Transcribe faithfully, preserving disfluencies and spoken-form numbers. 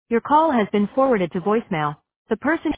Your call has been forwarded to voicemail. The person